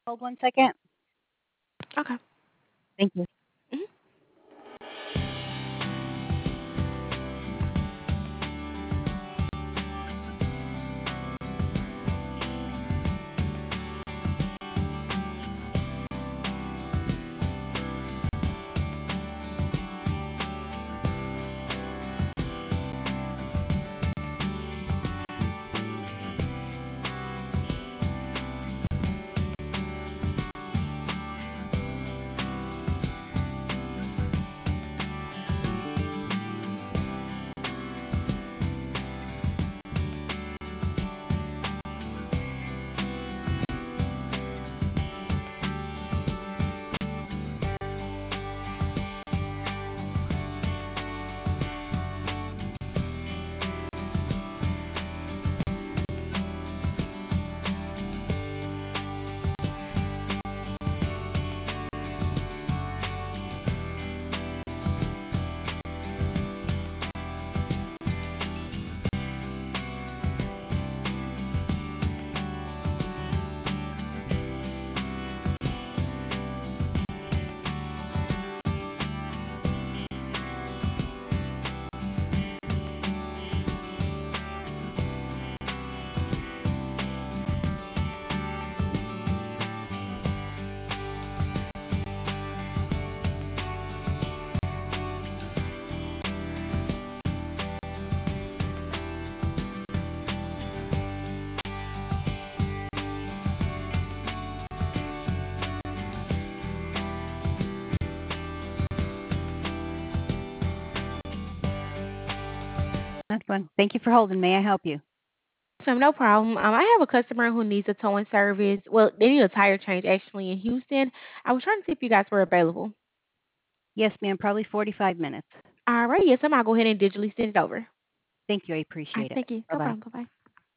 Hold 1 second. Okay. Thank you. Mhm. That's fun. Thank you for holding. May I help you? So no problem. I have a customer who needs a towing service. Well, they need a tire change actually in Houston. I was trying to see if you guys were available. Yes, ma'am. Probably 45 minutes. All right, yes, I'll go ahead and digitally send it over. Thank you. I All right, appreciate it. thank you. Bye No bye. problem. Bye bye.